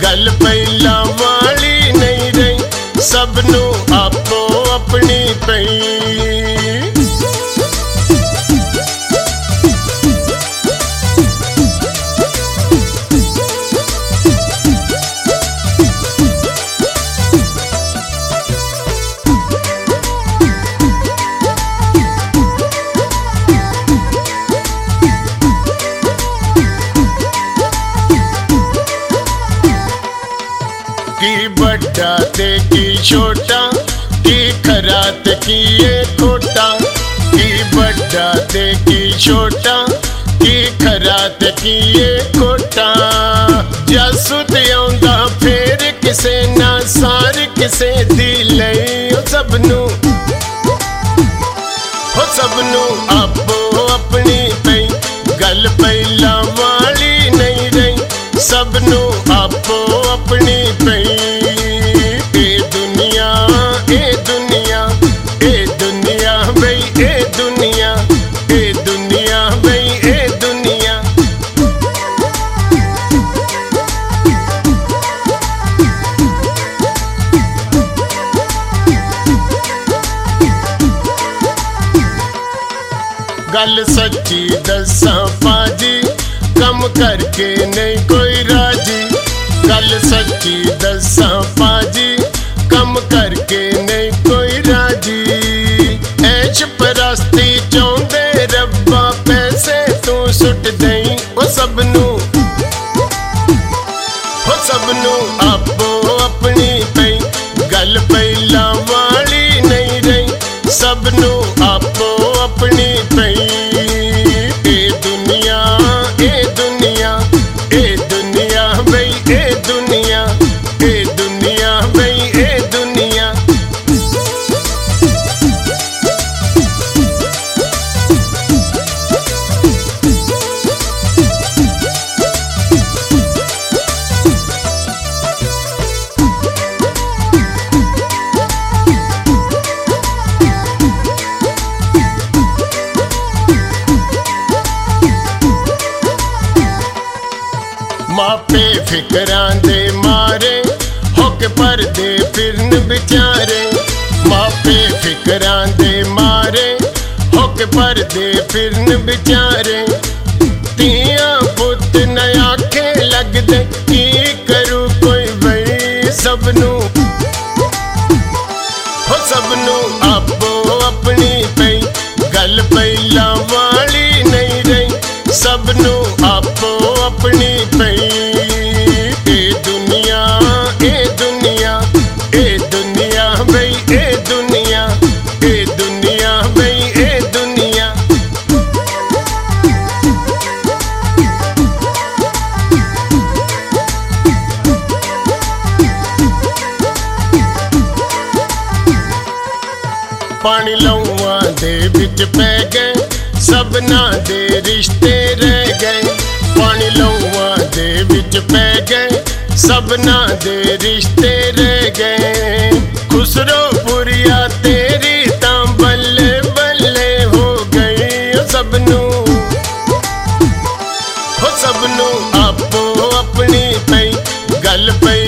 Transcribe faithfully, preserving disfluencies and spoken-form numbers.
गल पहला वाली नहीं रही सबनू आपो अपनी पई। की बड़ा ते की छोटा की खरात की ये खोटा की बड़ा ते की छोटा की खरात की ये खोटा जासुत आउंदा फिर किसे ना सार किसे दी लई ओ सबनू हो सबनू आपो अपनी पई गल पहला वाली नहीं रही सबनू आपो अपनी पई। ए दुनिया ए दुनिया ए दुनिया बई ए दुनिया ए दुनिया बई ए दुनिया। गल सच्ची दसा पाजी कम करके नहीं कोई राजी गल सच्ची दसा पाजी कम करके नहीं कोई राजी। ऐश परस्ती चाहते रब्बा पैसे तू सुट दई ओ सबनू हो सबनू आपो अपनी पई गल पहला वाली नहीं रही सबनू आपो अपनी पई। ए दुनिया ए दुनिया ए दुनिया बई ए दुनिया ए दुनिया बई ए दुनिया। मापे फिकरां दे मारे होके परदे फिरन बेचारे मापे फिकरां दे मारे होके परदे फिरन बेचारे। तियां पुत न आखे लगदे की करूं कोई बई सबनू हो सबनू आपो अपनी पई गल पहला वाली नहीं रही सबनू आपो अपनी पई। ए दुनिया ए दुनिया ए दुनिया बई ए दुनिया ए दुनिया बई ए दुनिया। पानी लौआ दे बिच पै गए सबना दे रिश्ते रह गए पानी लौआ दे बिच पै गए सबना दे रिश्ते रह गए। खुसरो पुरिया तेरी तां बल्ले बल्ले हो गई ओ सबनू हो सबनू आपो अपनी पई गल पई